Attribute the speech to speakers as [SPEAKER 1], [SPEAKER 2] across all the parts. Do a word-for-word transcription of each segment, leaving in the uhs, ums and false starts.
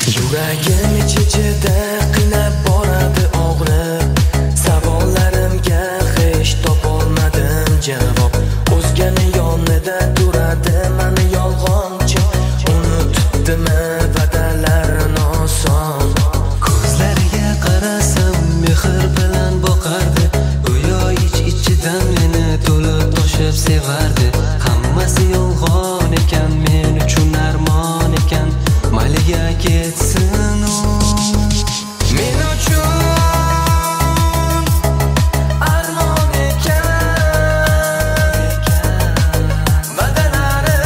[SPEAKER 1] Yuragim ichida qiynab boradi og'riq, savollarimga hech topolmadim javob. O'zgani yonida turadi mani yolg'onchi, unutdimi va'dalarini oson.
[SPEAKER 2] Ko'zlariga qarasam mehr bilan boqardi, go'yo ich-ichidan meni to'lib toshib sevardi. Hammasi yolg'on ekan, men uchun armon ekan, mayliga ketsin u.
[SPEAKER 1] Men uchun armon ekan, va'dalari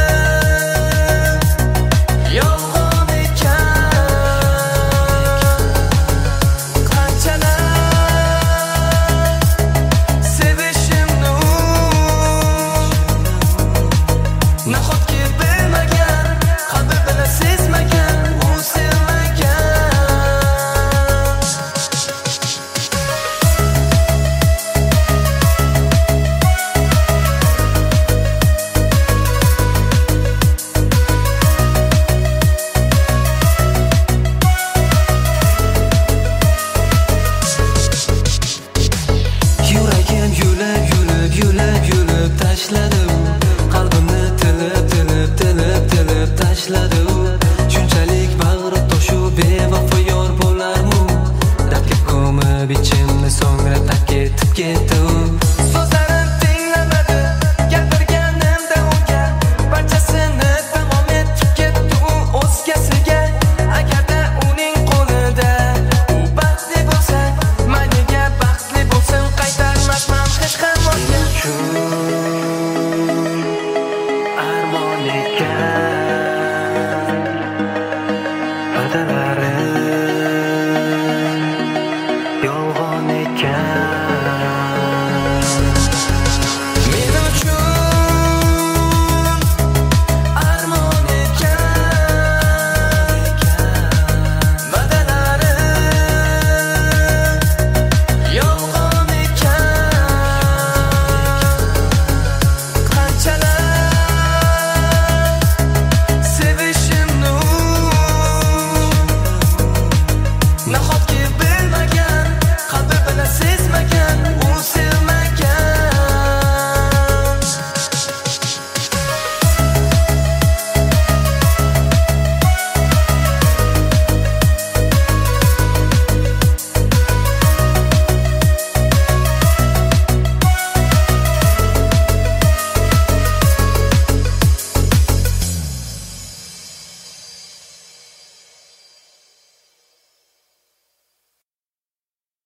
[SPEAKER 1] yolg'on ekan. Qanchalar sevishimni nahotki bilmagan